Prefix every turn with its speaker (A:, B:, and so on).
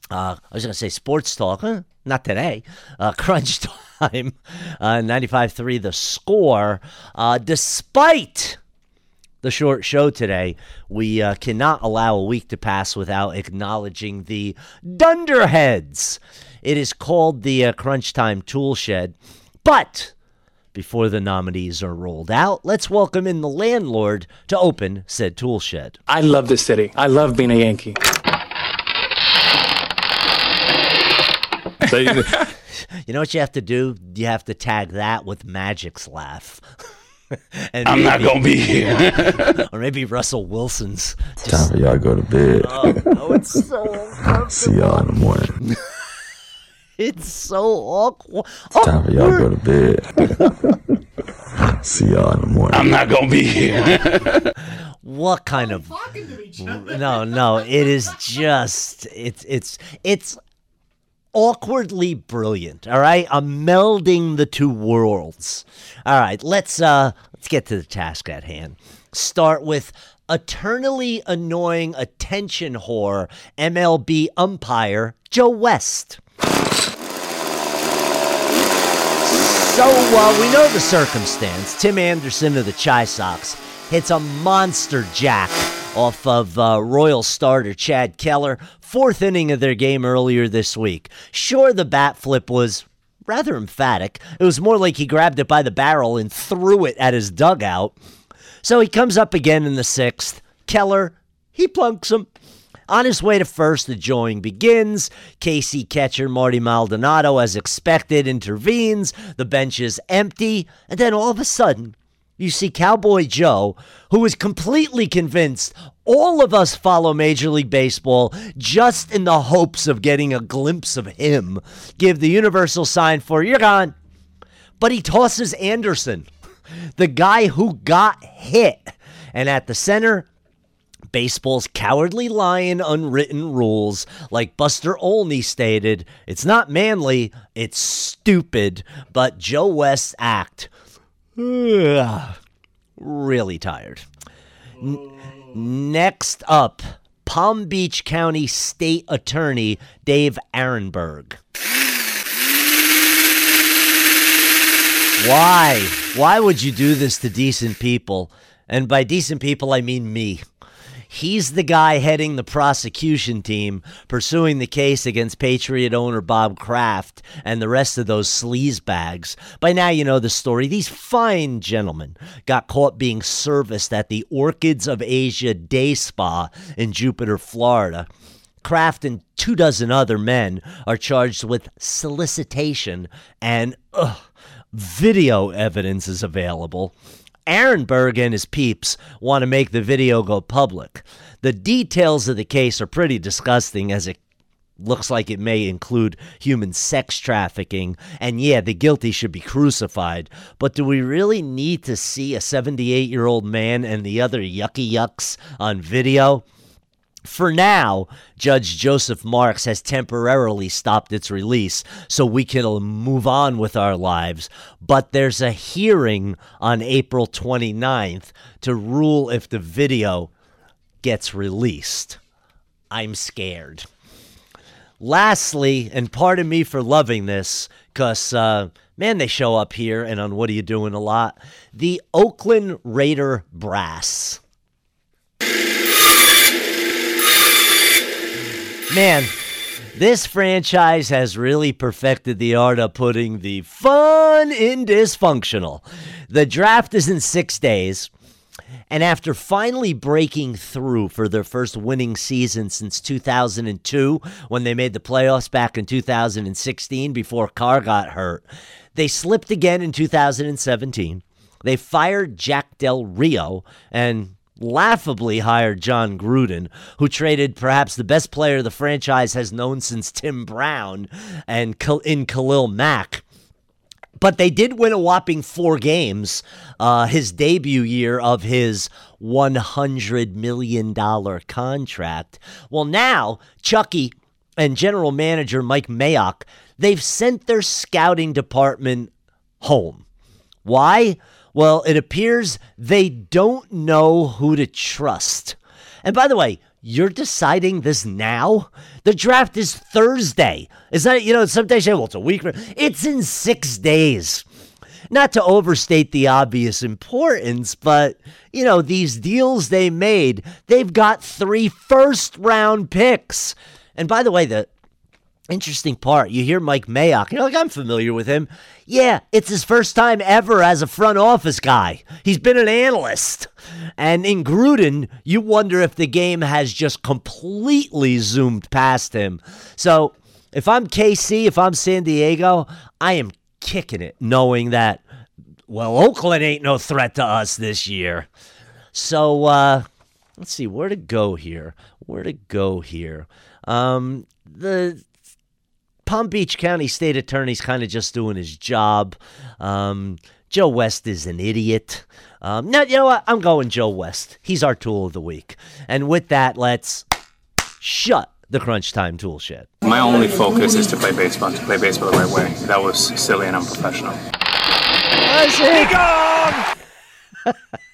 A: I was going to say sports talk. Huh? Not today. Crunch time. 95.3 the score. Despite the short show today, we cannot allow a week to pass without acknowledging the Dunderheads. It is called the Crunch Time Tool Shed. But before the nominees are rolled out, let's welcome in the landlord to open said tool shed.
B: I love this city. I love being a Yankee.
A: You know what you have to do? You have to tag that with Magic's laugh. And
C: I'm not going to be here.
A: Or maybe Russell Wilson's.
D: Time for y'all to go to bed.
A: Oh, it's so uncomfortable.
D: See y'all in the morning.
A: It's so awkward.
D: Time for y'all to go to bed. See y'all in the morning.
C: I'm not going to be here.
A: What kind of... No, it is just... It's awkwardly brilliant, all right? I'm melding the two worlds. All right, let's get to the task at hand. Start with eternally annoying attention whore MLB umpire Joe West. So, we know the circumstance. Tim Anderson of the Chi Sox hits a monster jack off of Royal starter Chad Keller, fourth inning of their game earlier this week. Sure, the bat flip was rather emphatic. It was more like he grabbed it by the barrel and threw it at his dugout. So he comes up again in the sixth. Keller, he plunks him. On his way to first, the jawing begins. KC catcher Marty Maldonado, as expected, intervenes. The bench is empty. And then all of a sudden, you see Cowboy Joe, who is completely convinced all of us follow Major League Baseball just in the hopes of getting a glimpse of him, give the universal sign for "you're gone." But he tosses Anderson, the guy who got hit. And at the center, baseball's cowardly lion unwritten rules, like Buster Olney stated, it's not manly, it's stupid. But Joe West's act, really tired. Next up, Palm Beach County State Attorney Dave Aronberg. Why? Why would you do this to decent people? And by decent people, I mean me. He's the guy heading the prosecution team pursuing the case against Patriot owner Bob Kraft and the rest of those sleazebags. By now you know the story. These fine gentlemen got caught being serviced at the Orchids of Asia Day Spa in Jupiter, Florida. Kraft and 24 other men are charged with solicitation, and video evidence is available. Aronberg and his peeps want to make the video go public. The details of the case are pretty disgusting, as it looks like it may include human sex trafficking. And yeah, the guilty should be crucified. But do we really need to see a 78-year-old man and the other yucky yucks on video? For now, Judge Joseph Marks has temporarily stopped its release so we can move on with our lives. But there's a hearing on April 29th to rule if the video gets released. I'm scared. Lastly, and pardon me for loving this, because, man, they show up here and on What Are You Doing a lot, the Oakland Raider Brass. Man, this franchise has really perfected the art of putting the fun in dysfunctional. The draft is in 6 days, and after finally breaking through for their first winning season since 2002, when they made the playoffs back in 2016 before Carr got hurt, they slipped again in 2017. They fired Jack Del Rio and laughably hired John Gruden, who traded perhaps the best player the franchise has known since Tim Brown and in Khalil Mack. But they did win a whopping 4 games, his debut year of his $100 million contract. Well, now, Chucky and general manager Mike Mayock, they've sent their scouting department home. Why? Well, it appears they don't know who to trust. And by the way, You're deciding this now? The draft is Thursday. Is that, some days you say, well, it's a week. It's in 6 days. Not to overstate the obvious importance, but, these deals they made, they've got 3 first-round picks. And by the way, the interesting part, you hear Mike Mayock, you're like, I'm familiar with him. Yeah, it's his first time ever as a front office guy. He's been an analyst. And in Gruden, you wonder if the game has just completely zoomed past him. So if I'm KC, if I'm San Diego, I am kicking it knowing that, well, Oakland ain't no threat to us this year. So let's see, where to go here? The Palm Beach County State Attorney's kind of just doing his job. Joe West is an idiot. No, you know what? I'm going Joe West. He's our tool of the week. And with that, let's shut the Crunch Time Tool Shed.
B: My only focus is to play baseball the right way. That was silly and unprofessional.
A: That's it.